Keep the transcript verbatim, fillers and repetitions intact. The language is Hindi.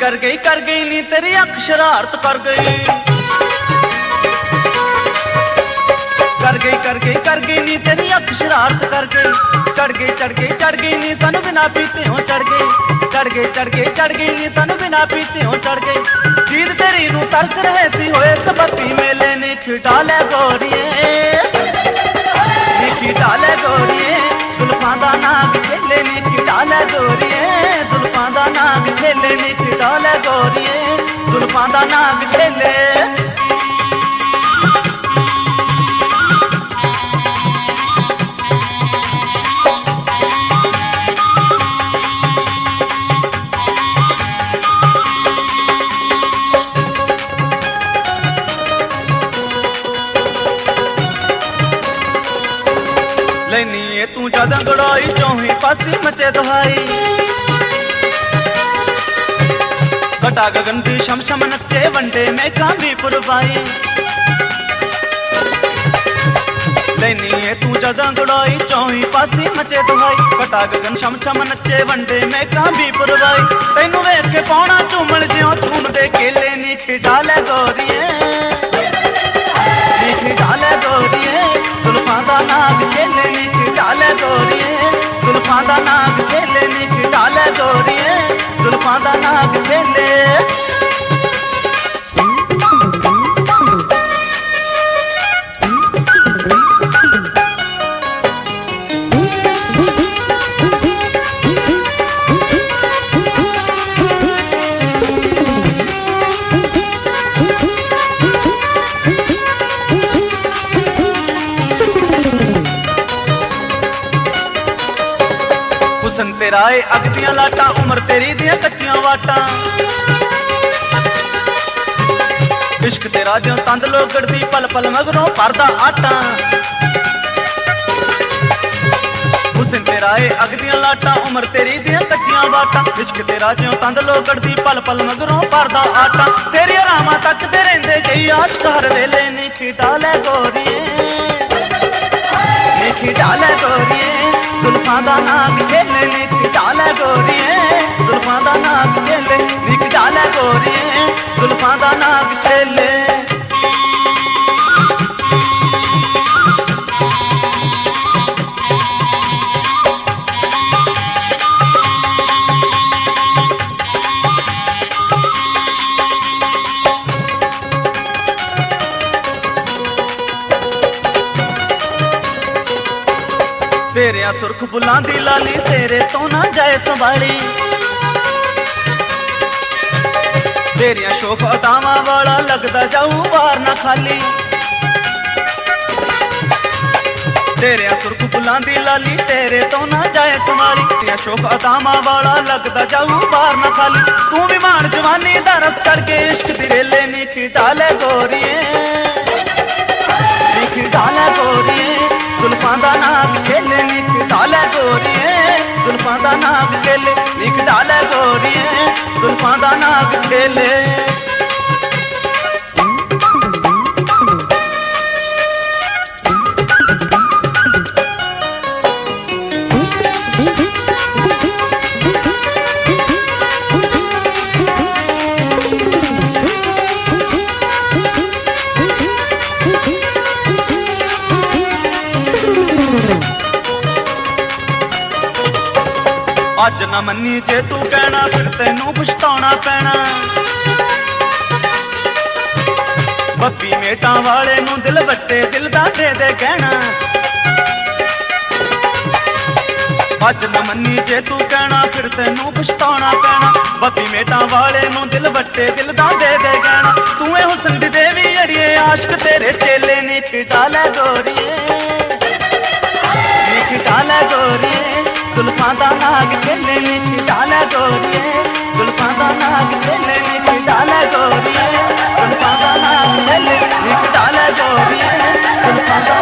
कर गई कर गई नी तेरी अख शरारत कर गई, कर गई कर गई कर गई नी तेरी अख शरारत कर गई। चढ़ गई चढ़ गई चढ़ गई नी सानू बिना पीते हो चढ़ गई, चढ़ गई चढ़ गई चढ़ गई नी सानू बिना पीते हो चढ़ गई। जीत तेरी नू तरस रहे सी होए सबती मेले नी खिटा ले गोरिए, नी खिटा ले गोरिए जुल्फां दा नाग खेले नी खिटा ले गोरिए, जुल्फां दा नाग खेले नी खिटा ले गोरिए, जुल्फां दा नाग खेले। लेनी तू ज्यादा गड़ाई चौही पासी मचे दुहाई, कटा गगन दी शम शम नचे वंडे में कांदी पुरवाई। लेनी तू ज्यादा गड़ाई चौही पासी मचे दुहाई, कटा गगन शम शम नचे वंडे में कांदी पुरवाई। तेनू वेख के पौना चूमण जियों चूमदे केले नी खिडा ले गोरिए, नी खिडा ले गोरिए जुल्फां दा नाग खेले नी खिडा ले गोरिए, जुल्फां दा नाग खेले नी खिडा ले गोरिए, जुल्फां दा नाग खेले। हुसन तेरा ए अग दियां लाटां उमर तेरी दियां कच्चियां वाटां, इश्क तेरा जो तंद लोगड़दी पल पल मगरों भरदा आटा। हुसन तेरा ए अग दियां लाटां उमर तेरी दियां कच्चियां वाटां, इश्क तेरा जो तंद लोगड़दी पल पल मगरों भरदा आटा। तेरी रामा तक दे रहिंदे जई आशिक हर वेले नी खिडा ले गोरिए, नी खिडा ले गोरिए जुल्फां दा नाग खेले नी खिडा ले गोरिए, जुल्फां दा नाग खेले नी खिडा ले गोरिए, जुल्फां दा नाग खेले। तेरे सुर्ख बुलां दी लाली तेरे तो ना जाए संभाली, तेरिया शोक अदावां वाला लगदा जाऊ बार ना खाली। तेरे सुर्ख बुलां दी लाली तेरे तो ना जाए संभाली, तेरिया शोक अदावां वाला लगदा जाऊ बार ना खाली। तू भी मान जवानी दा रस चढ़ के इश्क दी रेले नी खिडा ले गोरिए, नी खिडा ले गोरिए जुल्फां दा नाग खेले नी खिडा ले गोरिए, जुल्फां दा नाग खेले नी खिडा ले गोरिए, जुल्फां दा नाग खेले। अज ना मन्नी जे तू कहना फिर तेनू पछताना पैना, बत्ती मेटां वाले नू दिल बट्टे दिल दा दे दे कहना। अज ना मन्नी जे तू कहना फिर तेनू पछताना पैना, बत्ती मेटां वाले नू दिल बट्टे दिल दा दे दे कहना। तू ए हुस्न दी देवी अड़िए आशिक तेरे चेले नी खिडा ले गोरिए, नी खिडा ले गोरिए जुल्फां दा नाग खेले नी खिडा ले गोरिए, जुल्फां दा नाग खेले नी खिडा ले गोरिए, जुल्फां दा नाग खेले नी खिडा ले गोरिए, जुल्फां दा